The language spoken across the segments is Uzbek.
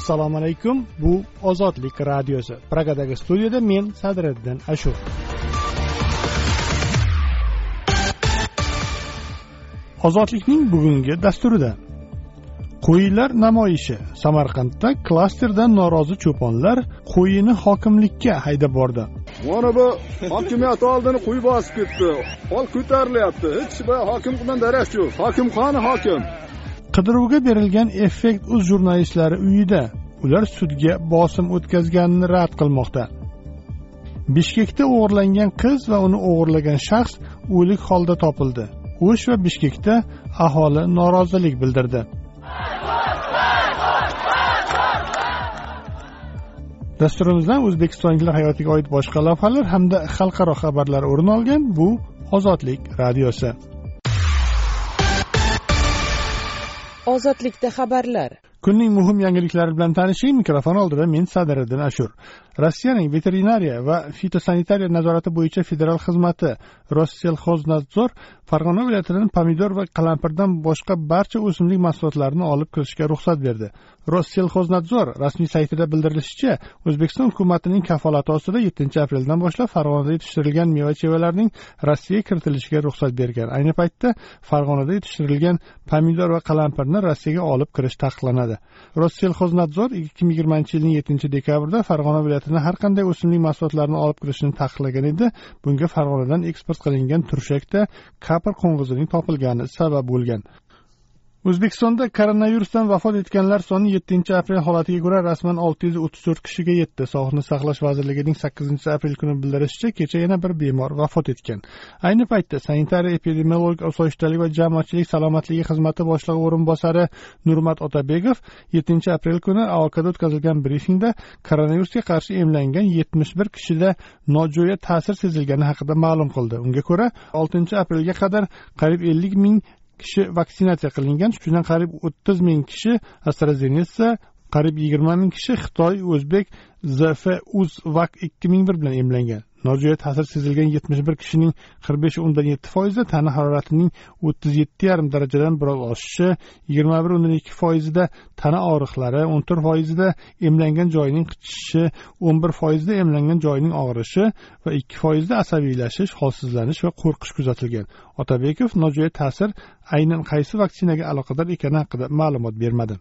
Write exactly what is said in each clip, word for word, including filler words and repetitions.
Assalomu alaykum. Bu Ozodlik radiosi. Pragadagi studiyada men Sadriddin Ashur. Ozodlikning bugungi dasturida qo'ylar namoyishi. Samarqandda klasterdan norozi cho'ponlar qo'yini hokimlikka haydab bordi. Mana bu hokimiyat oldini qo'y bosib ketdi. Hol ko'tarilyapti. Hech bir hokim bilan daraxt yo'q. Hokim qani hokim? Qidiruvga berilgan Effekt uz jurnalistlari uyida ular sudga bosim o'tkazganini rad qilmoqda. Bishkekda o'g'irlangan qiz va uni o'g'irlagan shaxs o'lik holda topildi. O'sh va Bishkekda aholi norozilik bildirdi. Dasturimizdan O'zbekistonliklar hayotiga oid boshqa lavhalar hamda xalqaro xabarlar o'rin olgan. Bu Ozodlik radiosi. Ozodlikda xabarlar. Kunning muhim yangiliklari bilan tanishing. Mikrofon oldida men Sadriddin Ashur. Rossiyaning veterinariya va fitosanitariya nazorati bo'yicha federal xizmati Rossiyalxoznadzor Farg'ona viloyatidan pomidor va qalampirdan boshqa barcha o'simlik mahsulotlarini olib kirishga ruxsat berdi. Rossiyalxoznadzor rasmiy saytida bildirilishicha, O'zbekiston hukumatining kafolati ostida yettinchi apreldan boshlab Farg'onada yetishtirilgan meva-chevalarning Rossiyaga kiritilishiga ruxsat bergan. Ayni paytda Farg'onada yetishtirilgan pomidor va qalampirni Rossiyaga olib kirish taqiqlanadi. Rossiyalxoznadzor ikki ming yigirmanchi yilning yettinchi dekabrida Farg'ona viloyatidan har qanday o'simlik mahsulotlarini olib kirishni taqiqlagan edi. Bunga Farg'onadan eksport qilingan turshakda kapr qo'ng'izining topilgani sabab bo'lgan. O'zbekistonda koronavirusdan vafot etganlar soni yettinchi aprel holatiga ko'ra rasman olti yuz o'ttiz to'rt kishiga yetdi. Sog'liqni saqlash vazirligining sakkizinchi aprel kuni bildirishicha, kecha yana bir bemor vafot etgan. Ayni paytda sanitariya epidemiologik osoyishtalik va jamoatchilik salomatligi xizmati boshlig'i o'rinbosari Nurmat Otabekov yettinchi aprel kuni A O K'da o'tkazilgan brifingda koronavirusga qarshi emlangan yetmish bir kishida nojo'ya ta'sir sezilgani haqida ma'lum qildi. Unga ko'ra, oltinchi aprelga qadar qariyb ellik ming kishi vaksinatsiya qilingan. Shundan qariyb o'ttiz ming kishi AstraZeneca, qariyb yigirma ming kishi Xitoy, O'zbek Zfuzvac ikki ming bir bilan emlangan. Nojo'ya ta'sir sezilgan yetmish bir kishining qirq besh o'ndan yetti foizi tana haroratining o'ttiz yetti yarim darajadan biroz oshishi, yigirma bir o'ndan ikki foizida tana og'riqlari, o'n to'rt foizida emlangan joyining qichishishi, o'n bir foizida emlangan joyining og'rishi va ikki foizida asabiylashish, holsizlanish va qo'rqish kuzatilgan. Otabekov nojo'ya ta'sir aynan qaysi vaksinaga aloqador ekani haqida ma'lumot bermadi.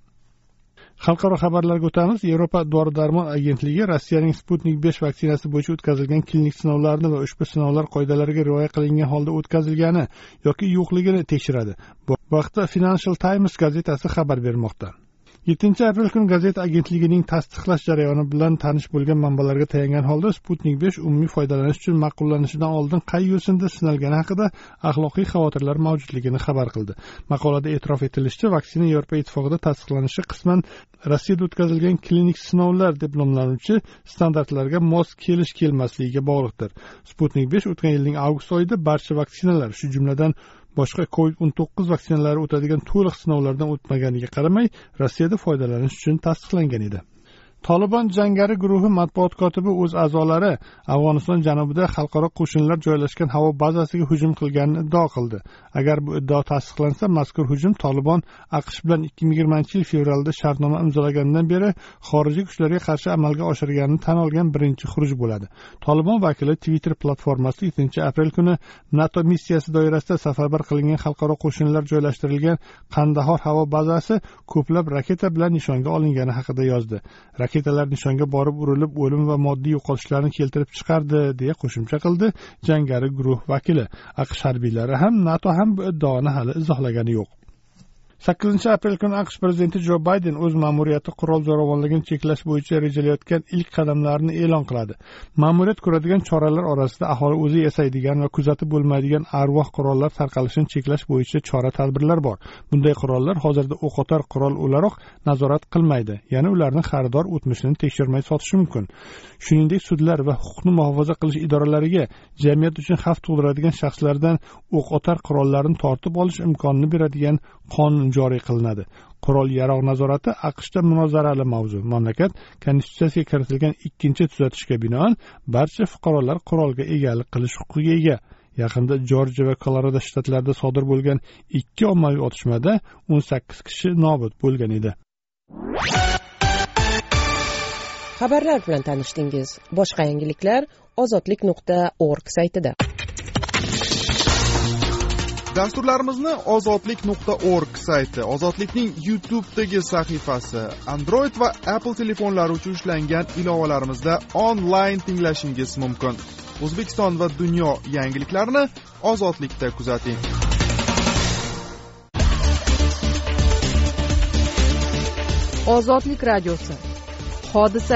Xalqaro xabarlarga o'tamiz. Yevropa dori-darmon agentligi Rossiyaning Sputnik besh vaksinasi bo'yicha o'tkazilgan klinik sinovlarni va ushbu sinovlar qoidalariga rioya qilingan holda o'tkazilgani yoki yo'qligini tekshiradi. Bu vaqtda Financial Times gazetasi xabar bermoqda. yettinchi aprel kuni gazeta agentligining tasdiqlash jarayoni bilan tanish bo'lgan manbalarga tayangan holda Sputnik besh umumiy foydalanish uchun ma'qullanishidan oldin qay yo'sinda sinalgani haqida axloqiy xavotirlar mavjudligini xabar qildi. Maqolada e'tirof etilishicha, vaksina Yevropa ittifoqida tasdiqlanishi qisman Rossiyada o'tkazilgan klinik sinovlar deb nomlanuvchi standartlarga mos kelish-kelmasligiga bog'liqdir. Sputnik besh o'tgan yilning avgust oyida barcha vaksinalar, shu jumladan boshqa kovid o'n to'qqiz vaksinalari o'tadigan to'liq sinovlardan o'tmaganiga qaramay, Rossiyada foydalanish uchun tasdiqlangan edi. Tolibon jangari guruhi matbuot kotibi o'z a'zolari Afg'oniston janubida xalqaro qo'shinlar joylashgan havo bazasiga hujum qilganini iddao qildi. Agar bu iddao tasdiqlansa, mazkur hujum Tolibon AQSh bilan ikki ming yigirmanchi yil fevralda shartnoma imzolaganidan beri xorijiy kuchlarga qarshi amalga oshirganini tan olgan birinchi xuruj bo'ladi. Tolibon vakili Twitter platformasida yettinchi aprel kuni NATO missiyasi doirasida safarbar qilingan xalqaro qo'shinlar joylashtirilgan Qandahor havo bazasi ko'plab raketa bilan nishonga olingani haqida yozdi. Raketalar nishonga borib urilib, o'lim va moddiy yo'qotishlarni keltirib chiqardi, deya qo'shimcha qildi jangari guruh vakili. AQSh harbiylari ham NATO ham bu iddaoni hali izohlagani yo'q. sakkizinchi aprel kuni AQSh prezidenti Jo Bayden o'z ma'muriyati qurol zo'ravonligini cheklash bo'yicha rejalayotgan ilk qadamlarni e'lon qiladi. Ma'muriyat ko'radigan choralar orasida aholi o'zi yasaydigan va kuzatib bo'lmaydigan arvoh qurollar tarqalishini cheklash bo'yicha chora-tadbirlar bor. Bunday qurollar hozirda o'qotar qurol o'laroq nazorat qilmaydi, ya'ni ularni xaridor o'tmishini tekshirmay sotishi mumkin. Shuningdek, sudlar va huquqni muhofaza qilish idoralariga jamiyat uchun xavf tug'diradigan shaxslardan o'qotar qurollarni tortib olish imkonini beradigan qonun joriy qilinadi. Qurol yarog' nazorati AQShda munozarali mavzu. Mamlakat konstitutsiyasiga kiritilgan ikkinchi tuzatishga binoan barcha fuqarolar qurolga egalik qilish huquqiga ega. Yaqinda Jorjiya va Kolorado shtatlarida sodir bo'lgan ikki ommaviy otishmada o'n sakkiz kishi nobud bo'lgan edi. xabarlar bilan tanishdingiz. Boshqa yangiliklar ozodlik nuqta org saytida. Dasturlarimizni ozodlik nuqta org sayti, Ozodlikning YouTube'dagi sahifasi, Android va Apple telefonlari uchun ishlangan ilovalarimizda onlayn tinglashingiz mumkin. O'zbekiston va dunyo yangiliklarini Ozodlikda kuzating. Ozodlik radiosi. Hodisa.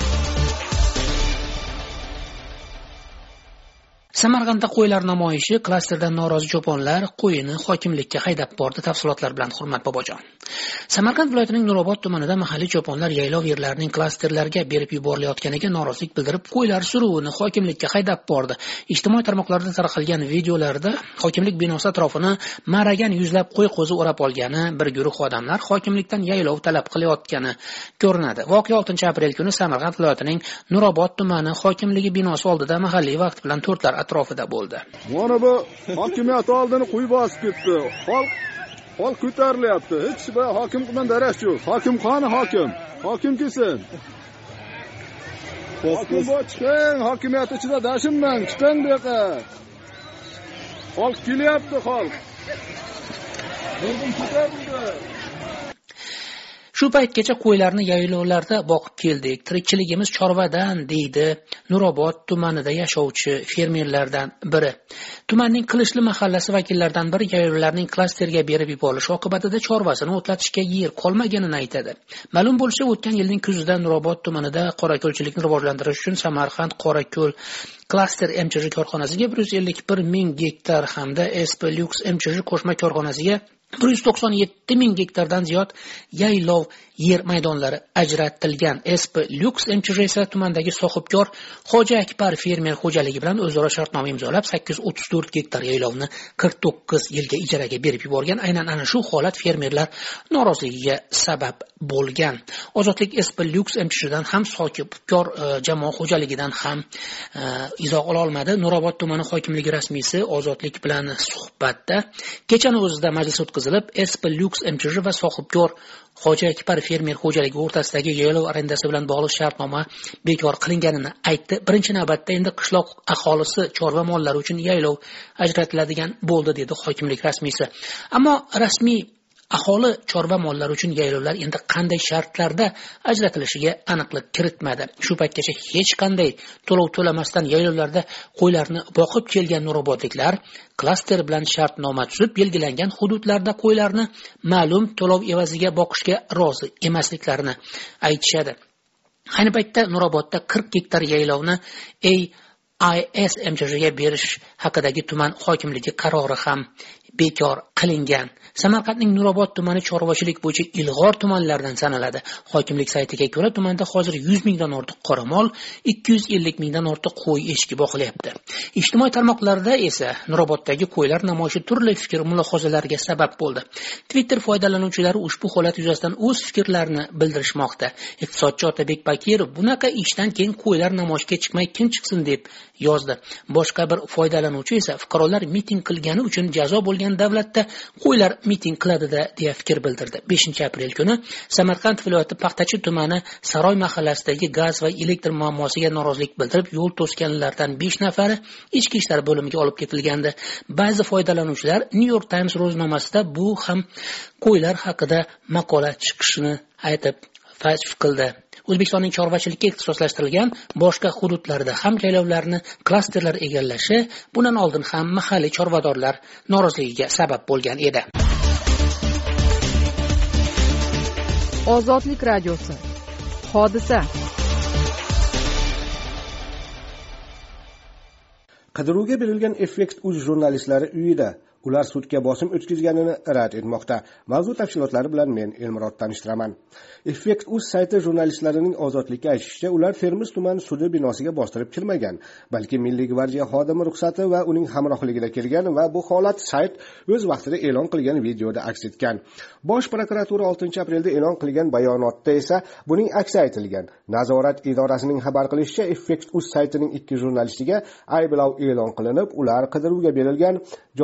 Samarqandda qo'ylar namoyishi, klasterdan norozi cho'ponlar qo'yini hokimlikka haydab bordi. Tafsilotlar bilan Hurmat Bobojon. Samarqand viloyatining Nurobod tumanida mahalliy cho'ponlar yaylov yerlarining klasterlarga berib yuborilayotganiga norozilik bildirib, qo'ylar suruvini hokimlikka haydab bordi. Ijtimoiy tarmoqlarda tarqalgan videolarda hokimlik binosi atrofini maragan yuzlab qo'y qo'zi o'rab olgani, bir guruh odamlar hokimlikdan yaylov talab qilayotgani ko'rinadi. Voqea oltinchi aprel kuni Samarqand viloyatining Nurobod tumani hokimligi binosi oldida mahalliy vaqt bilan to'rtlar atrofida bo'ldi. Mana bu hokimiyat oldini qo'y bosib ketdi. Xalq xalq ko'tarilyapti. Hech bir hokim bilan daraxt yo'q. Hokim qani hokim? Hokim kelsin. Hokim chiqing, hokimiyat ichida dashimman, chiqing bu yoqqa. Xalq kelyapti, xalq. Bugun ko'tarildi. Shu paytgacha qo'ylarni yaylovlarda boqib keldik. Tirikchiligimiz chorvadan, deydi Nurobod tumanida yashovchi fermerlardan biri. Tumanning Qilishli mahallasi vakillaridan biri yaylovlarning klasterga berib yuborilishi oqibatida chorvasini o'tlatishga yer qolmaganini aytadi. Ma'lum bo'lishicha, o'tgan yilning kuzida Nurobod tumanida qorako'lchilikni rivojlantirish uchun Samarqand Qorako'l klaster M Ch J korxonasiga bir yuz ellik bir ming gektar hamda S P Lux M Ch J qo'shma korxonasiga bir yuz to'qson yetti ming gektardan ziyod yaylov yer maydonlari ajratilgan. S P Lux M Ch J esa tumandagi sohibkor Xo'ja Akbar fermer xo'jaligi bilan o'zaro shartnoma imzolab sakkiz yuz o'ttiz to'rt gektar yaylovni qirq to'qqiz yilga ijaraga berib yuborgan. Aynan ana shu holat fermerlar noroziligiga sabab bo'lgan. Ozodlik S P Lux M Ch Jdan ham sohibkor jamoa xo'jaligidan ham izoh ola olmadi. Nurobod tumani hokimligi rasmiysi Ozodlik bilan suhbatda kechani o'zida majlis o'tkazilib, S P Lux M Ch J va sohibkor Xo'ja Akbar fermer xo'jaligi o'rtasidagi yaylov arendasi bilan bog'liq shartnoma bekor qilinganini aytdi. Birinchi navbatda endi qishloq aholisi chorva mollari uchun yaylov ajratiladigan bo'ldi, dedi hokimlik rasmiysi. Ammo rasmiy aholi chorva mollari uchun yaylovlar endi qanday shartlarda ajratilishiga aniqlik kiritmadi. Shu paytgacha hech qanday to'lov to'lamasdan yaylovlarda qo'ylarni boqib kelgan nurobodliklar klaster bilan shartnoma tuzib, belgilangan hududlarda qo'ylarni ma'lum to'lov evaziga boqishga rozi emasliklarini aytishadi. Ayni paytda Nurobodda qirq gektar yaylovni A I S M Ch Jga berish haqidagi tuman hokimligi qarori ham bekor qilingan. Samarqandning Nurobod tumani chorvachilik bo'yicha ilg'or tumanlardan sanaladi. Hokimlik saytiga ko'ra, tumanda hozir yuz mingdan ortiq qoramol, ikki yuz ellik mingdan ortiq qo'y eshki boqilyapti. Ijtimoiy tarmoqlarda esa Nuroboddagi qo'ylar namoyishi turli fikr mulohazalarga sabab bo'ldi. Twitter foydalanuvchilari ushbu holat yuzasidan o'z fikrlarini bildirishmoqda. Iqtisodchi Otabek Bakirov bunaqa ishdan keyin qo'ylar namoyishga chiqmay kim chiqsin deb yozdi. Boshqa bir foydalanuvchi esa fuqarolar miting qilgani uchun jazo bo'lgan davlatda qo'ylar miting qiladi-da deya fikr bildirdi. beshinchi aprel kuni Samarqand viloyati Paxtachi tumani Saroy mahallasidagi gaz va elektr muammosiga norozilik bildirib, yo'l to'sganlardan besh nafari ichki ishlar bo'limiga olib ketilgandi. Ba'zi foydalanuvchilar New York Times ro'znomasida bu ham qo'ylar haqida maqola chiqishini aytib fayz qildi. O'zbekistonning chorvachilikka ixtisoslashtirilgan boshqa hududlarda ham yaylovlarni klasterlar egallashi bundan oldin ham mahalliy chorvadorlar noroziligiga sabab bo'lgan edi. Ozodlik radiosi. Hodisa. Qidiruvga berilgan Effekt.uz jurnalistlari uyida ular sudga bosim o'tkazganini rad etmoqda. Mavzu tafsilotlari bilan men Elmurod tanishtiraman. Effekt.uz sayti jurnalistlarining ozodlikka aytishicha, ular Termiz tuman sudi binosiga bostirib kirmagan, balki Milliy gvardiya xodimi ruxsati va uning hamrohligida kirgan va bu holat sayt o'z vaqtida e'lon qilgan videoda aks etgan. Bosh prokuratura oltinchi aprelda e'lon qilgan bayonotda esa buning aksi aytilgan. Nazorat idorasining xabar qilishicha, Effekt.uz saytining ikki jurnalistiga ayblov e'lon qilinib, ular qidiruvga berilgan joriy yilning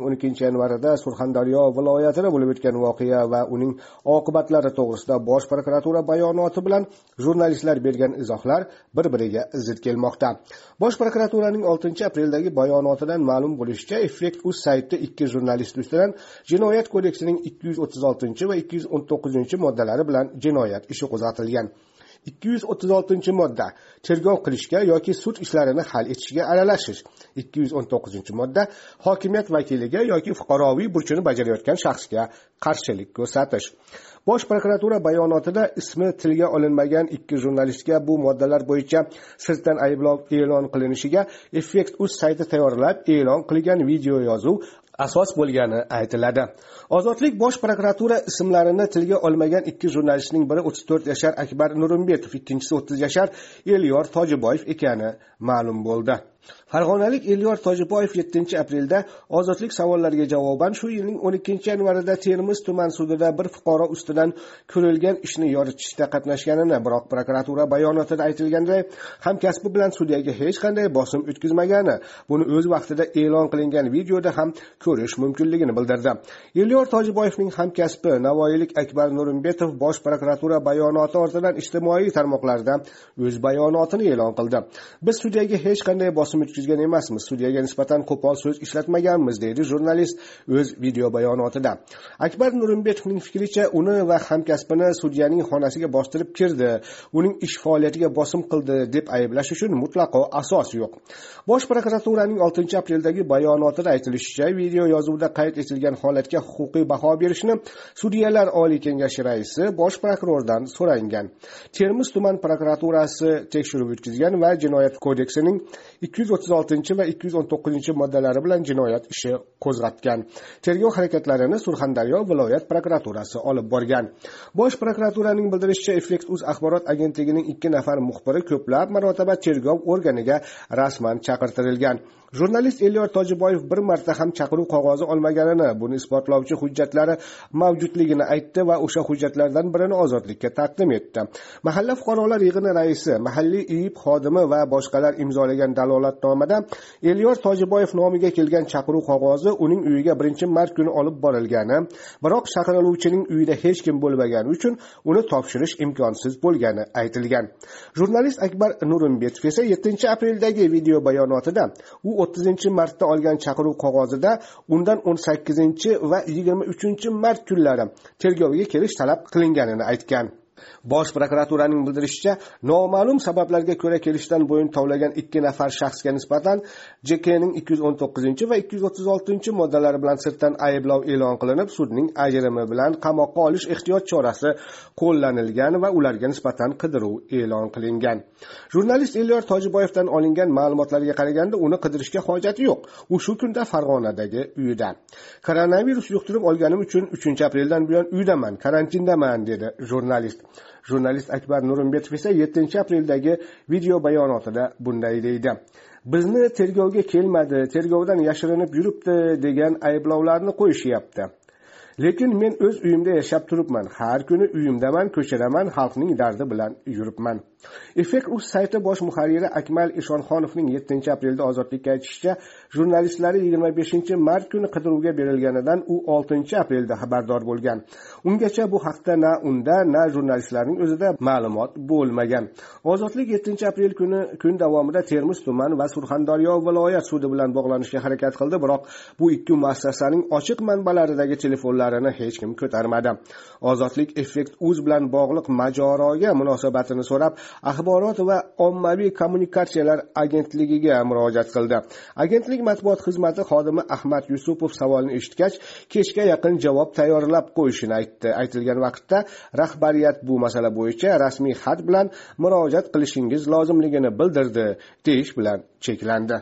o'n ikkinchi yanvarida Surxondaryo viloyatida bo'lib o'tgan voqea va uning oqibatlari to'g'risida Bosh prokuratura bayonoti bilan jurnalistlar bergan izohlar bir-biriga zid kelmoqda. Bosh prokuraturaning oltinchi apreldagi bayonotidan ma'lum bo'lishicha, Effekt.uz sayti ikki jurnalist ustidan Jinoyat kodeksining ikki yuz o'ttiz oltinchi va ikki yuz o'n to'qqizinchi moddalari bilan jinoyat ishi qo'zg'atilgan. ikki yuz o'ttiz oltinchi modda tergov qilishga yoki sud ishlarini hal etishga aralashish. ikki yuz o'n to'qqizinchi modda hokimiyat vakiliga yoki fuqaroviy burchini bajarayotgan shaxsga qarshilik ko'rsatish. Bosh prokuratura bayonotida ismi tilga olinmagan ikki jurnalistga bu moddalar bo'yicha sirtdan ayblov e'lon qilinishiga Effekt.uz sayti tayyorlab e'lon qilgan video yozuv asos bo'lgani aytiladi. Ozodlik Bosh prokuratura ismlarini tilga olmagan ikki jurnalistning biri o'ttiz to'rt yashar Akbar Nurimbetov, ikkinchisi o'ttiz yashar Elyor Tojiboyev ekani ma'lum bo'ldi. Farg'onalik Elyor Tojiboyev yettinchi aprelda Ozodlik savollariga javoban shu yilning o'n ikkinchi yanvarida Termiz tuman sudida bir fuqaro ustidan ko'rilgan ishni yoritishda qatnashganini, biroq prokuratura bayonotida aytilganday, hamkasbi bilan sudyaga hech qanday bosim o'tkazmagani, buni o'z vaqtida e'lon qilingan videoda ham ko'rish mumkinligini bildirdi. Elyor Tojiboyevning hamkasbi Navoiylik Akbar Nurimbetov Bosh prokuratura bayonoti ortidan ijtimoiy tarmoqlarda o'z bayonotini e'lon qildi. Biz sudyaga hech qanday bosim o'tkazgan emasmiz, sudyaga nisbatan qo'pol so'z ishlatmaganmiz, deydi jurnalist o'z video bayonotida. Akbar Nurimbetovning fikricha, uni va hamkasbini sudyaning xonasiga bostirib kirdi, uning ish faoliyatiga bosim qildi deb ayblash uchun mutlaqo asos yo'q. Bosh prokuraturaning oltinchi apreldagi bayonotida aytilishicha, video yozuvda qayd etilgan holatga huquqiy baho berishni Sudyalar Oliy Kengashi raisi Bosh prokurordan so'rangan. Termiz tuman prokuraturasi tekshiruv o'tkazgan va Jinoyat kodeksining ikki yuz o'ttiz oltinchi va ikki yuz o'n to'qqizinchi moddalari bilan jinoyat ishi qo'zg'atgan. Tergov harakatlarini Surxondaryo viloyat prokuraturasi olib borgan. Bosh prokuraturaning bildirishicha, Effekt.uz axborot agentligining ikki nafar muxbiri ko'plab marotaba tergov organiga rasman chaqirtirilgan. Jurnalist Elyor Tojiboyev bir marta ham chaqiruv qog'ozi olmaganini, buni isbotlovchi hujjatlari mavjudligini aytdi va o'sha hujjatlardan birini Ozodlikka taqdim etdi. Mahalla fuqarolar yig'ini raisi, mahalliy I I B xodimi va boshqalar imzolagan dalolatnomada Elyor Tojiboyev nomiga kelgan chaqiruv qog'ozi uning uyiga birinchi mart kuni olib borilgani, biroq chaqiriluvchining uyida hech kim bo'lmagani uchun uni topshirish imkonsiz bo'lgani aytilgan. Jurnalist Akbar Nurimbetov esa yettinchi apreldagi video bayonotida u o'ttizinchi martda olgan chaqiruv qog'ozida undan o'n sakkizinchi va yigirma uchinchi mart kunlari tergovga kelish talab qilinganini aytgan. Bosh prokuraturaning bildirishicha, noma'lum sabablarga ko'ra kelishdan bo'yin tovlagan ikki nafar shaxsga nisbatan J K ning ikki yuz o'n to'qqizinchi va ikki yuz o'ttiz oltinchi moddalari bilan sirtdan ayblov e'lon qilinib, sudning ajrimi bilan qamoqqa olish ehtiyot chorasi qo'llanilgan va ularga nisbatan qidiruv e'lon qilingan. Jurnalist Elyor Tojiboyevdan olingan ma'lumotlarga qaraganda, uni qidirishga hojati yo'q. U shu kunda Farg'onadagi uyida. Koronavirus yuqtirib olganim uchun uchinchi apreldan buyon uydaman, karantindaman, dedi jurnalist. Jurnalist Akbar Nurimbetov esa yettinchi apreldagi video bayonotida bunday deydi: Bizni tergovga kelmadi, tergovdan yashirinib yuribdi degan ayblovlarni qo'yishyapti. Lekin men o'z uyimda yashab turibman. Har kuni uyimdaman, ko'chadaman, xalqning dardi bilan yuribman. Effekt.uz sayti bosh muharriri Akmal Eshonxonovning yettinchi aprelda Ozodlikka aytishicha, jurnalistlari yigirma beshinchi mart kuni qidiruvga berilganidan u oltinchi aprelda xabardor bo'lgan. Ungacha bu haqda na unda, na jurnalistlarning o'zida ma'lumot bo'lmagan. Ozodlik yettinchi aprel kuni kun davomida Termiz tuman va Surxondaryo viloyat sudi bilan bog'lanishga harakat qildi, biroq bu ikki muassasaning ochiq manbalaridagi telefonlarini hech kim ko'tarmadi. Ozodlik Effekt.uz bilan bog'liq mojaroga munosabatini so'rab, Axborot va ommaviy kommunikatsiyalar agentligiga murojaat qildi. Agentlik matbuot xizmati xodimi Ahmad Yusupov savolni eshitgach, kechga yaqin javob tayyorlab qo'yishini aytdi. Aytilgan vaqtda rahbariyat bu masala bo'yicha rasmiy xat bilan murojaat qilishingiz lozimligini bildirdi, deyish bilan cheklandi.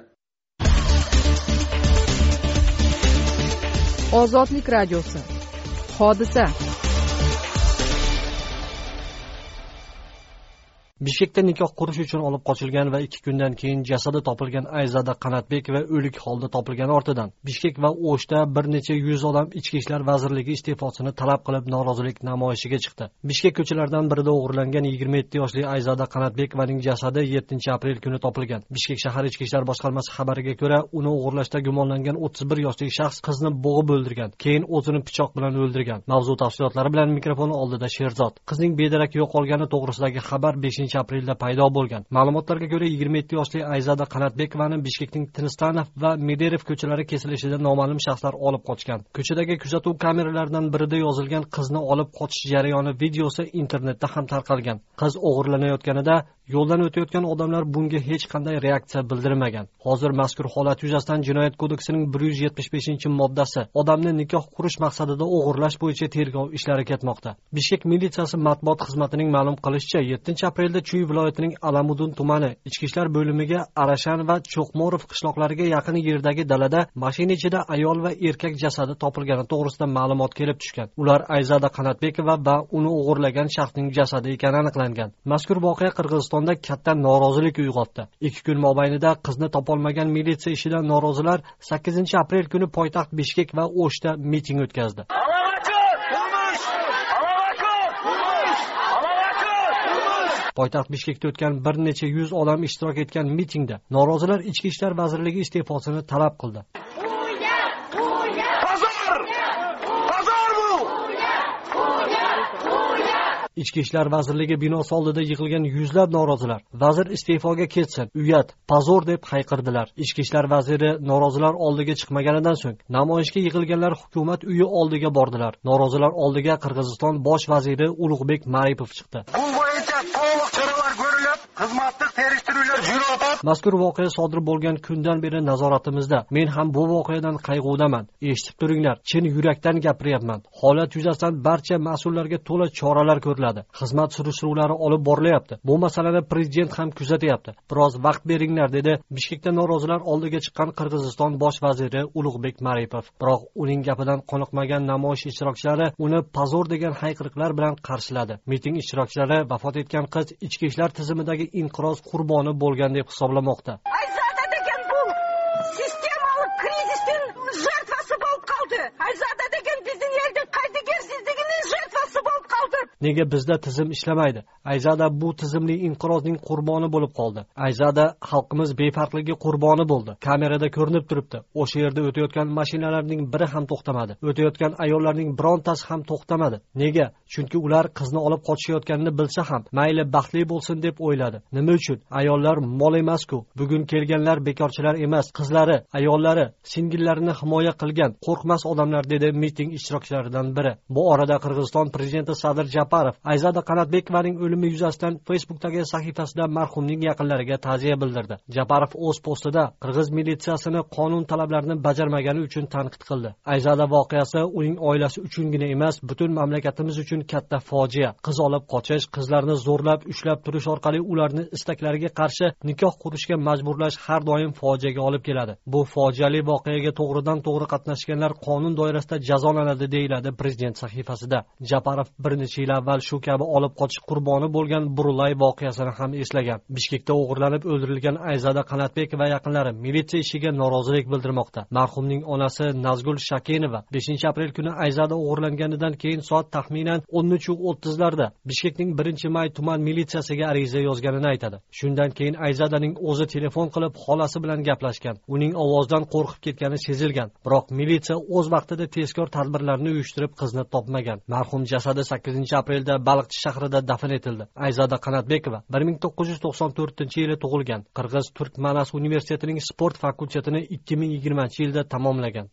Ozodlik radiosi. Hodisa. Bishkekda nikoh qurish uchun olib qochilgan va ikki kundan keyin jasadi topilgan Ayzada Qanatbek va o'lik holda topilgani ortidan Bishkek va O'shda bir necha yuz odam Ichki ishlar vazirligi iste'fosini talab qilib norozilik namoyishiga chiqdi. Bishkek ko'chalaridan birida o'g'irlangan yigirma yetti yoshli Ayzada Qanatbekovaning jasadi yettinchi aprel kuni topilgan. Bishkek shahar Ichki ishlar boshqarmasi xabariga ko'ra, uni o'g'irlashda gumonlangan o'ttiz bir yoshli shaxs qizni bo'g'ib o'ldirgan, keyin o'zini pichoq bilan o'ldirgan. Mavzu tafsilotlari bilan mikrofon oldida Sherzod. Qizning bedarak yo'qolgani to'g'risidagi xabar beshinchi aprelda paydo bo'lgan. Ma'lumotlarga ko'ra, yigirma yetti yoshli Ayzada Qanatbekovani Bishkekning Tinstanov va Mederev ko'chalari kesilishida noma'lum shaxslar olib qochgan. Ko'chadagi kuzatuv kameralaridan birida yozilgan qizni olib qochish jarayoni videosi internetda ham tarqalgan. Qiz o'g'irlanayotganida yo'ldan o'tayotgan odamlar bunga hech qanday reaksiya bildirmagan. Hozir mazkur holat yuzasidan Jinoyat kodeksining bir yuz yetmish beshinchi moddasi odamni nikoh qurish maqsadida o'g'irlash bo'yicha tergov ishlari ketmoqda. Bishkek militsiyasi matbuot xizmatining ma'lum qilishicha, yettinchi aprelda Chuy viloyatining Alamudin tumani Ichki ishlar bo'limiga Arashan va Cho'qmorov qishloqlariga yaqin yerdagi dalada mashina ichida ayol va erkak jasadi topilgani to'g'risida ma'lumot kelib tushgan. Ular Ayzada Qanatbekova va uni o'g'irlagan shaxsning jasadi ekani aniqlangan. Mazkur voqea Qirg'izistonda katta norozilik uyg'otdi. ikki kun mobaynida qizni topolmagan militsiya ishidan norozilar sakkizinchi aprel kuni poytaxt Bishkek va O'shda miting o'tkazdi. Poytaxt Bishkekda o'tgan bir necha yuz odam ishtirok etgan mitingda norozilar Ichki ishlar vazirligi iste'fosini talab qildi. Ichki ishlar vazirligi binosi oldida yig'ilgan yuzlab norozilar vazir iste'foga ketsin, uyat, pozor deb hayqirdilar. Ichki ishlar vaziri norozilar oldiga chiqmaganidan so'ng namoyishga yig'ilganlar hukumat uyi oldiga bordilar. Norozilar oldiga Qirg'iziston bosh vaziri Ulug'bek Maripov chiqdi. Xizmatlik terishtiruvlar jur'at. Mazkur voqea sodir bo'lgan kundan beri nazoratimizda. Men ham bu voqeadan qayg'udaman. Eshitib turinglar, chin yurakdan gapiryapman. Holat yuzasidan barcha mas'ullarga to'la choralar ko'riladi. Xizmat surishtiruvlari olib borilyapti. Bu masalani prezident ham kuzatyapti. Biroz vaqt beringlar, dedi Bishkekda norozilar oldiga chiqqan Qirg'iziston bosh vaziri Ulug'bek Maripov. Biroq uning gapidan qoniqmagan namoyish ishtirokchilari uni pozor degan hayqiriqlar bilan qarshiladi. Miting ishtirokchilari vafot etgan qiz ichki ishlar tizimidagi inqiroz qurboni bo'lgan deb hisoblamoqda. Ayzada degan bu sistemalik krizisning jертвасы bo'lib qoldi. Ayzada degan bizning yerning qaydigersizligining jертвасы bo'lib qoldi. Nega bizda tizim ishlamaydi? Ayzada bu tizimli inqirozning qurboni bo'lib qoldi. Ayzada xalqimiz befarqligi qurboni bo'ldi. Kamerada ko'rinib turibdi. O'sha yerda o'tayotgan mashinalarning biri ham to'xtamadi. O'tayotgan ayollarning birontasi ham to'xtamadi. Nega? Chunki ular qizni olib qochishayotganini bilsa ham, mayli baxtli bo'lsin deb o'yladi. Nima uchun? Ayollar mol emas-ku. Bugun kelganlar bekorchilar emas, qizlari, ayollari, singillarini himoya qilgan qo'rqmas odamlar, dedi miting ishtirokchilaridan biri. Bu orada Qirg'iziston prezidenti Sadir Japarov Ayzada Qanatbekovaning o'limi yuzasidan Facebook'dagi sahifasida marhumning yaqinlariga ta'ziya bildirdi. Japarov o'z postida Qirg'iz militsiyasini qonun talablarini bajarmagani uchun tanqid qildi. Ayzada voqeasi uning oilasi uchungina emas, butun mamlakatimiz uchun katta fojia. Qiz olib qochish, qizlarni zo'rlab, ushlab turish orqali ularni istaklariga qarshi nikoh qurishga majburlash har doim fojiaga olib keladi. Bu fojiali voqeaga to'g'ridan to'g'ri qatnashganlar qonun doirasida jazolanadi, deyiladi prezident sahifasida. Japarov bir necha yil avval shu kabi olib qochish qurboni bo'lgan Burulay voqeasini ham eslagan. Bishkekda o'g'irlanib o'ldirilgan Ayzada Qanatbek va yaqinlari militsiya ishiga norozilik bildirmoqda. Marhumning onasi Nazgul Shakenova beshinchi aprel kuni Ayzada o'g'irlanganidan keyin soat taxminan o'n uch o'ttiz larda Bishkekning birinchi may tuman militsiyasiga ariza yozganini aytadi. Shundan keyin Ayzadaning o'zi telefon qilib xolasi bilan gaplashgan. Uning ovozidan qo'rqib ketgani sezilgan. Biroq militsiya o'z vaqtida tezkor tadbirlarni uyushtirib qizni topmagan. Marhum jasadi sakkizinchi aprelda Baliqchi shahrida dafn etildi. Ayzada Qanatbekova bir ming to'qqiz yuz to'qson to'rtinchi yili tug'ilgan. Qirg'iz Turkmanas universitetining sport fakultetini ikki ming yigirmanchi yilda tamomlagan.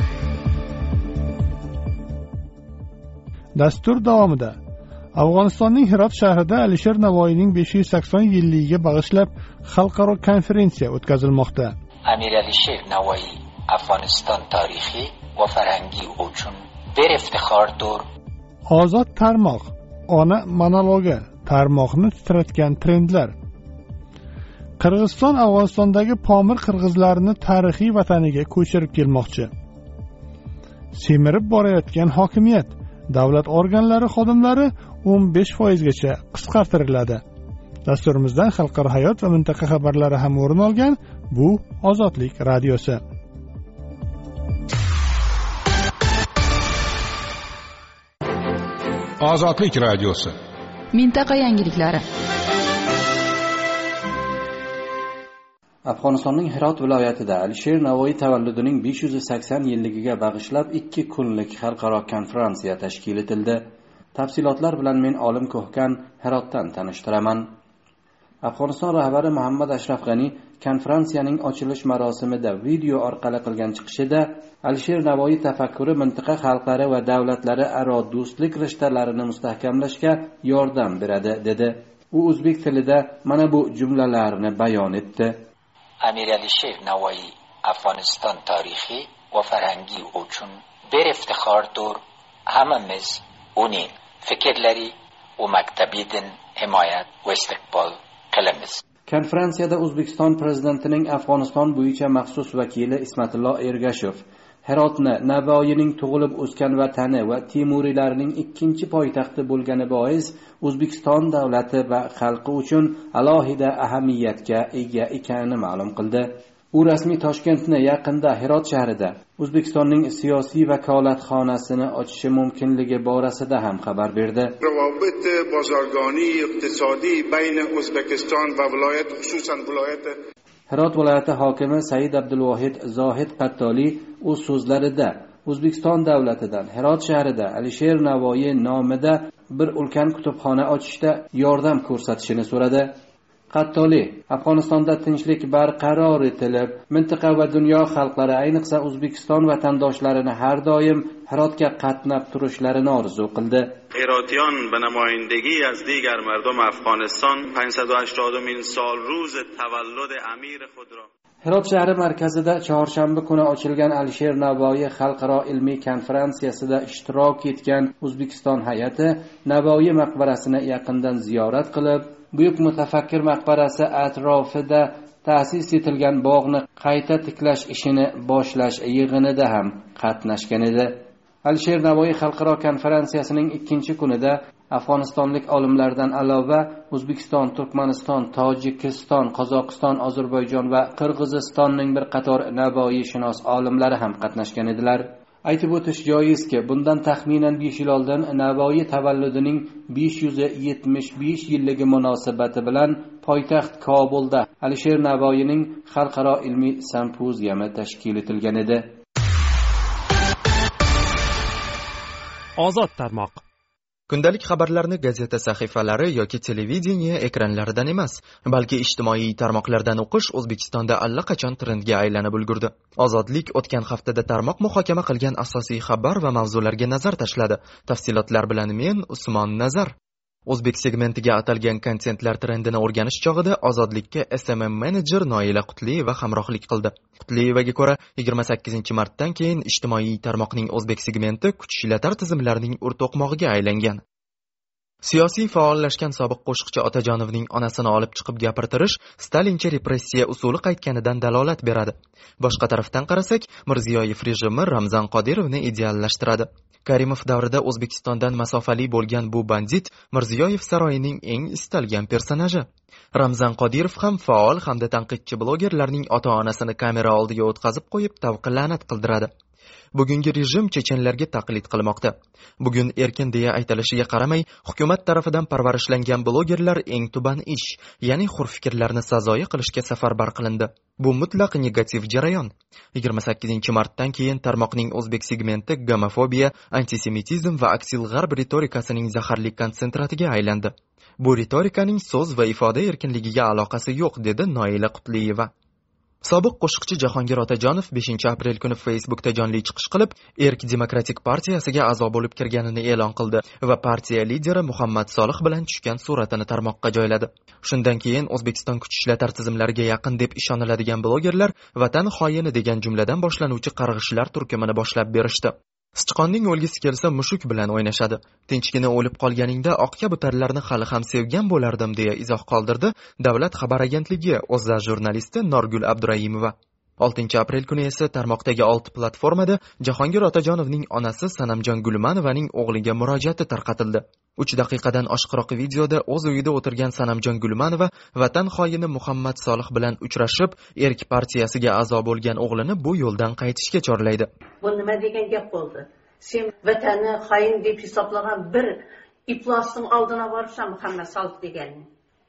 Dastur davomida Afg'onistonning Hirot shahrida Alisher Navoiyning besh yuz sakson yilligiga bag'ishlab xalqaro konferensiya o'tkazilmoqda. Amir Alisher Navoiy Afg'oniston tarixi va farangi uchun bir iftixordir. Ozod tarmoq, ona monologi, tarmoqni titratgan trendlar. Qirg'iziston Afg'onistondagi pomir qirg'izlarini tarixiy vataniga ko'chirib kelmoqchi. Semirib borayotgan hokimiyat, davlat organlari xodimlari o'n besh foizgacha qisqartiriladi. Dasturimizdan xalqaro hayot va mintaqa xabarlari ham o'rin olgan. Bu Ozodlik radiosi. Ozodlik radiosi. Mintaqa yangiliklari. Afg'onistonning Hirot viloyatida Alisher Navoiy tavalludining besh yuz sakson yilligiga bag'ishlab ikki kunlik xalqaro konferensiya tashkil etildi. Tafsilotlar bilan men Olim Ko'hkan Hirotdan tanishtiraman. Afg'oniston rahbari Muhammad Ashraf G'ani konferensiyaning ochilish marosimida video orqali qilgan chiqishida Alisher Navoiy tafakkuri mintaqa xalqlari va davlatlari aro do'stlik rishtalarini mustahkamlashga yordam beradi dedi. U o'zbek tilida mana bu jumlalarni bayon etdi. امیر علیشیر نوایی افغانستان تاریخی و فرهنگی uchun bir iftixordir. Hammamiz uni fikrlari va maktabidan himoyat va istiqbol qilamiz. Konferensiyada O'zbekiston prezidentining Afg'oniston bo'yicha maxsus vakili Ismatullo Ergashev Hirotni Navoiyning tug'ilib o'sgan vatani va Temuriylarning ikkinchi poytaxti bo'lgani bois O'zbekiston davlati va xalqi uchun alohida ahamiyatga ega ekanini ma'lum qildi. U rasmiy Toshkentni yaqinda Hirot shahrida O'zbekistonning siyosiy vakolatxonasini ochishi mumkinligi borasida ham xabar berdi. روابط بازرگانی اقتصادی بین ازبکستان و ولایت خصوصا ولایت Hirot viloyati hokimi Said Abdulvohid Zohid Qattoli o'z so'zlarida O'zbekiston davlatidan Hirot shahrida Alisher Navoiy nomida bir ulkan kutubxona ochishda yordam ko'rsatishini so'radi. Qattoli Afg'onistonda tinchlik barqaror etilib, mintaqa va dunyo xalqlari, ayniqsa O'zbekiston vatandoshlarini har doim Hirotga qatnab turishlarini orzu qildi. هراطیان به نمایندگی از دیگر مردم افغانستان پانصد و هشتادمین سال روز تولد امیر خود را Hirot shahri markazida chorshanba kuni ochilgan Alisher Navoiy xalqaro ilmiy konferensiyasida ishtirok etgan O'zbekiston hay'ati Navoiy maqbarasini yaqindan ziyorat qilib, buyuk mutafakkir maqbarasi atrofida ta'sis etilgan bog'ni qayta tiklash ishini boshlash yig'inida ham qatnashgan edi. Alisher Navoiy xalqaro konferensiyasining ikkinchi kunida Afg'onistonlik olimlardan alova O'zbekiston, Turkmaniston, Tojikiston, Qozog'iston, Ozarbayjon va Qirg'izistonning bir qator Navoiyshunos olimlari ham qatnashgan edilar. Aytib o'tish joizki, bundan taxminan besh yil oldin Navoiy tavalludining besh yuz yetmish besh yilligi munosabati bilan poytaxt Kobulda Alisher Navoiyning xalqaro ilmiy simpoziyumi tashkil etilgan edi. Ozod tarmoq. Kundalik xabarlarni gazeta sahifalari yoki televideniye ekranlaridan emas, balki ijtimoiy tarmoqlardan o'qish O'zbekistonda allaqachon trendga aylanib ulgurdi. Ozodlik o'tgan haftada tarmoq muhokama qilgan asosiy xabar va mavzularga nazar tashladi. Tafsilotlar bilan men Usmon Nazar. O'zbek segmentiga atalgan kontentlar trendini o'rganish chog'ida Ozodlikka S M M menejer Noila Qutliyeva hamrohlik qildi. Qutliyevaga ko'ra, yigirma sakkizinchi martdan keyin ijtimoiy tarmoqning O'zbek segmenti kuch ishlatar tizimlarining o'rtoqmog'iga aylangan. Siyosiy faollashgan sobiq qo'shiqchi Otajonovning onasini olib chiqib gapirtirish Stalincha repressiya usuli qaytganidan dalolat beradi. Boshqa tarafdan qarasak, Mirziyoyev rejimi Ramzan Qodirovni ideallashtiradi. Karimov davrida O'zbekistondan masofali bo'lgan bu bandit Mirziyoyev saroyining eng istalgan personaji. Ramzan Qodirov ham faol hamda tanqidchi blogerlarning ota-onasini kamera oldiga o'tkazib qo'yib tavqi-la'nat qildiradi. Bugungi rejim chechenlarga taqlid qilmoqda. Bugun erkin deya aytilishiga qaramay, hukumat tarafidan parvarishlangan blogerlar eng tuban ish, ya'ni hur fikrlarni sazoyi qilishga safarbar qilindi. Bu mutlaq negativ jarayon. yigirma sakkizinchi martdan keyin tarmoqning O'zbek segmenti gomofobiya, antisemitizm va aksil g'arb ritorikasining zaharli konsentratiga aylandi. Bu ritorikaning so'z va ifoda erkinligiga aloqasi yo'q, dedi Noila Qutliyeva. Sobiq qo'shiqchi Jahongir Otajonov beshinchi aprel kuni Facebookda jonli chiqish qilib, Erk Demokratik partiyasiga a'zo bo'lib kirganini e'lon qildi va partiya lideri Muhammad Solih bilan tushgan suratini tarmoqqa joyladi. Shundan keyin O'zbekiston kuch ishlatar tizimlariga yaqin deb ishoniladigan blogerlar vatan xoyini degan jumladan boshlanuvchi qarg'ishlar turkumini boshlab berishdi. Sichqonning o'lgisi kelsa mushuk bilan o'ynashadi. Tinchgina o'lib qolganingda oq kabutarlarni hali ham sevgan bo'lardim deya izoh qoldirdi Davlat xabar agentligi O'zA jurnalisti Norgul Abduraimova. oltinchi aprel kuni esa tarmoqdagi olti platformada Jahongir Otajonovning onasi Sanamjon Gulmanovaning o'g'liga murojaati tarqatildi. uch daqiqadan oshiqroq videoda o'z uyida o'tirgan Sanamjon Gulmanova vatan xoini Muhammad Solih bilan uchrashib, Erk partiyasiga a'zo bo'lgan o'g'lini bu yo'ldan qaytishga chorlaydi. Bu nima degan gap bo'ldi? Sen vatanni xoin deb hisoblagan bir iflosning oldina borsan Muhammad Solih deganni.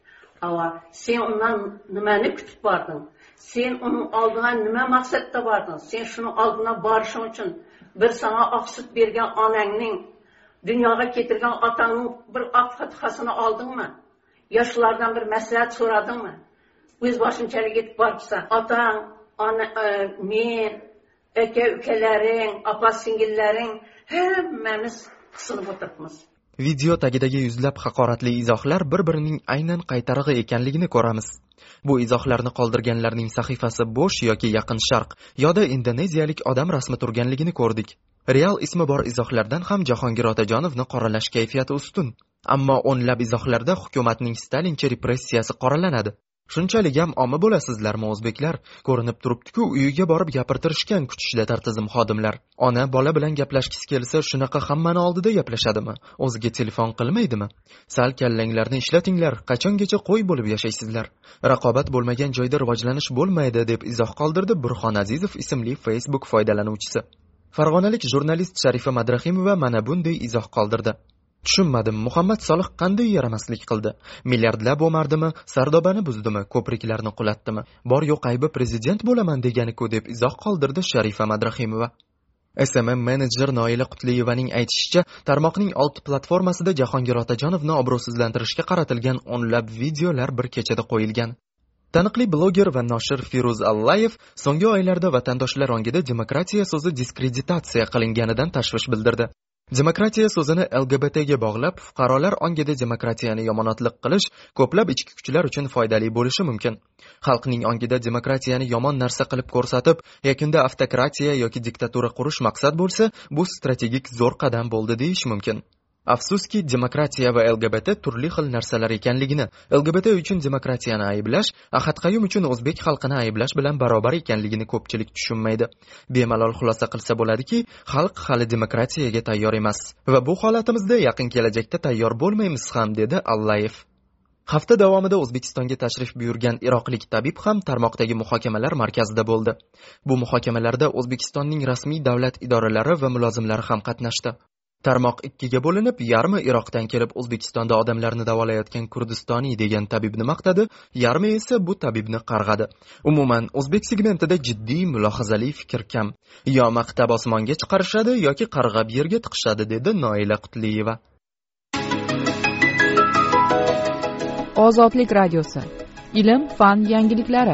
Ava sen undan nimani kutib bording? Sen uning oldiga nima maqsadda bording? Sen shuni oldina borishing uchun bir sana oqsit bergan onangning, dunyoga keltirgan otangning bir oq fatihasini oldingmi? Yoshlardan bir maslahat so'radingmi? O'z boshingchalik yetib borsan, otang, ona, men, aka ukalaring, opa singillaring hammamiz qisilib o'tiribmiz. Video tagidagi yuzlab haqoratli izohlar bir-birining aynan qaytarig'i ekanligini ko'ramiz. Bu izohlarni qoldirganlarning sahifasi bo'sh yoki Yaqin Sharq yoda indoneziyalik odam rasmi turganligini ko'rdik. Real ismi bor izohlardan ham Jahongir Otajonovni qoralash kayfiyati ustun. Ammo o'nlab izohlarda hukumatning Stalincha repressiyasi qoralanadi. Shunchalik ham omma bo'lasizlarmi o'zbeklar? Ko'rinib turibdi-ku, uyiga borib gapirtirishgan kutishda tartizim xodimlar. Ona bola bilan gaplashgisi kelsa, shunaqa hammani oldida gaplashadimi? O'ziga telefon qilmaydimi? Sal kallanglarni ishlatinglar, qachongacha qo'y bo'lib yashaysizlar? Raqobat bo'lmagan joyda rivojlanish bo'lmaydi, deb izoh qoldirdi Burxon Azizov ismli Facebook foydalanuvchisi. Farg'onalik jurnalist Sharifa Madrahimova mana bunday izoh qoldirdi. Tushunmadim, Muhammad Solih qanday yaramaslik qildi? Milliardlab o'mardimi, Sardobani buzdimi, ko'priklarni qulatdimi? Bor yo'q aybi prezident bo'laman degani-ku, deb izoh qoldirdi Sharifa Madrahimova. S M M menejer Noila Qutliyevaning aytishicha, tarmoqning olti platformasida Jahongir Otajonovni obro'sizlantirishga qaratilgan o'nlab videolar bir kechada qo'yilgan. Taniqli bloger va noshir Firuz Allayev so'nggi oylarda vatandoshlar ongida demokratiya so'zi diskreditatsiya qilinganidan tashvish bildirdi. Demokratiya so'zini L G B T ga bog'lab, fuqarolar ongida demokratiyani yomonotlik qilish ko'plab ichki kuchlar uchun foydali bo'lishi mumkin. Xalqning ongida demokratiyani yomon narsa qilib ko'rsatib, yakunda avtokratiya yoki diktatura qurish maqsad bo'lsa, bu strategik zo'r qadam bo'ldi deyish mumkin. Afsuski, demokratiya va L G B T turli xil narsalar ekanligini, L G B T uchun demokratiyani ayblash, Ahad Qayum uchun o'zbek xalqini ayblash bilan barobar ekanligini ko'pchilik tushunmaydi. Bemalol xulosa qilsa bo'ladiki, xalq hali demokratiyaga tayyor emas va bu holatimizda yaqin kelajakda tayyor bo'lmaymiz ham, dedi Allayev. Hafta davomida O'zbekistonga tashrif buyurgan iroqlik tabib ham tarmoqdagi muhokamalar markazida bo'ldi. Bu muhokamalarda O'zbekistonning rasmiy davlat idoralari va mulozimlari ham qatnashdi. Tarmoq ikkiga bo'linib, yarmi Iroqdan kelib O'zbekistonda odamlarni davolayotgan Kurdistoniy degan tabibni maqtadi, yarmi esa bu tabibni qarg'adi. Umuman, o'zbek segmentida jiddiy mulohazali fikr kam. Yo maqtab osmonga chiqarishadi yoki qarg'ab yerga tiqishadi, dedi Noila Qutliyeva. Ozodlik radiosi. Ilm, fan yangiliklari.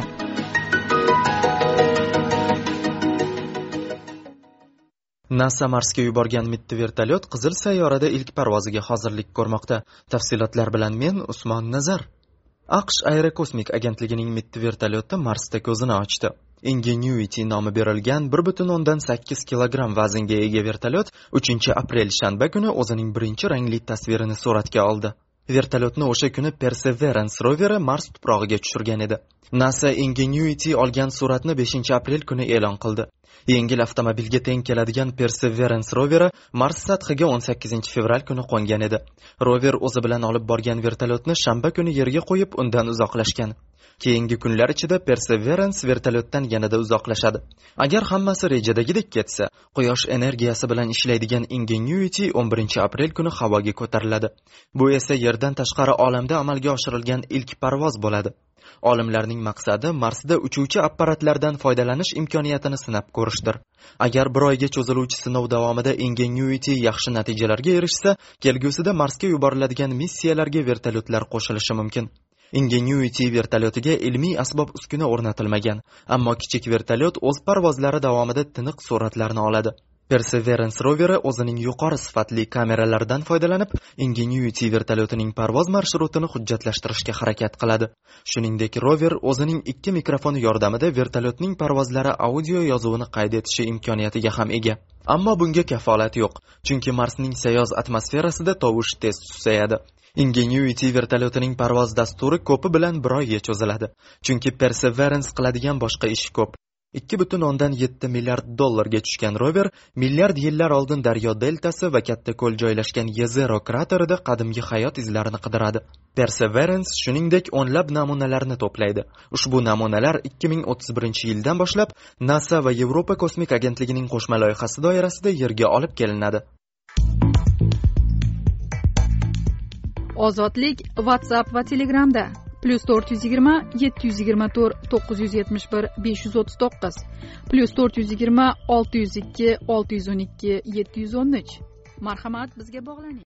NASA Marsga yuborgan mitti vertolyot Qizil sayyorada ilk parvoziga hozirlik ko'rmoqda. Tafsilotlar bilan men Usmon Nazar. AQSh Aerokosmik agentligining mitti vertolyoti Marsda ko'zini ochdi. Ingenuity nomi berilgan bir butun o'ndan sakkiz kilogramm vaznga ega vertolyot uchinchi aprel shanba kuni o'zining birinchi rangli tasvirini suratga oldi. Vertolyotni o'sha kuni Perseverance roveri Mars tuprog'iga tushirgan edi. NASA Ingenuity olgan suratni beshinchi aprel kuni e'lon qildi. Yengil avtomobilga teng keladigan Perseverance roveri Mars sathiga o'n sakkizinchi fevral kuni qo'ngan edi. Rover o'zi bilan olib borgan vertolyotni shanba kuni yerga qo'yib, undan uzoqlashgan. Keyingi kunlar ichida Perseverance vertolyotdan yanada uzoqlashadi. Agar hammasi rejadagidek ketsa, quyosh energiyasi bilan ishlaydigan Ingenuity o'n birinchi aprel kuni havoga ko'tariladi. Bu esa yerdan tashqari olamda amalga oshirilgan ilk parvoz bo'ladi. Olimlarning maqsadi Marsda uchuvchi apparatlardan foydalanish imkoniyatini sinab ko'rishdir. Agar bir oyga cho'ziluvchi sinov davomida Ingenuity yaxshi natijalarga erishsa, kelgusida Marsga yuboriladigan missiyalarga vertolyotlar qo'shilishi mumkin. Ingenuity vertolyotiga ilmiy asbob uskuna o'rnatilmagan, ammo kichik vertolyot o'z parvozlari davomida tiniq suratlarni oladi. Perseverance roveri o'zining yuqori sifatli kameralaridan foydalanib, Ingenuity vertolyotining parvoz marshrutini hujjatlashtirishga harakat qiladi. Shuningdek, rover o'zining ikki mikrofoni yordamida vertolyotning parvozlari audio yozuvini qayd etishi imkoniyatiga ham ega. Ammo bunga kafolat yo'q, chunki Marsning sayoz atmosferasida tovush tez susayadi. Ingenuity vertolyotining parvoz dasturi ko'pi bilan bir oyga cho'ziladi, chunki Perseverance qiladigan boshqa ish ko'p. ikki butun o'ndan yetti milliard dollarga tushgan rover milliard yillar oldin daryo deltasi va katta ko'l joylashgan Yezero kraterida qadimgi hayot izlarini qidiradi. Perseverance shuningdek o'nlab namunalarni to'playdi. Ushbu namunalar ikki ming o'ttiz birinchi yildan boshlab NASA va Yevropa kosmik agentligining qo'shma loyihasi doirasida Yerga olib kelinadi. Ozodlik WhatsApp va Telegramda plus to'rt yuz yigirma yetti yuz yigirma to'rt to'qqiz yuz yetmish bir besh yuz o'ttiz to'qqiz plus to'rt yuz yigirma olti yuz ikki olti yuz o'n ikki yetti yuz o'n uch. Marhamat, bizga bog'laning.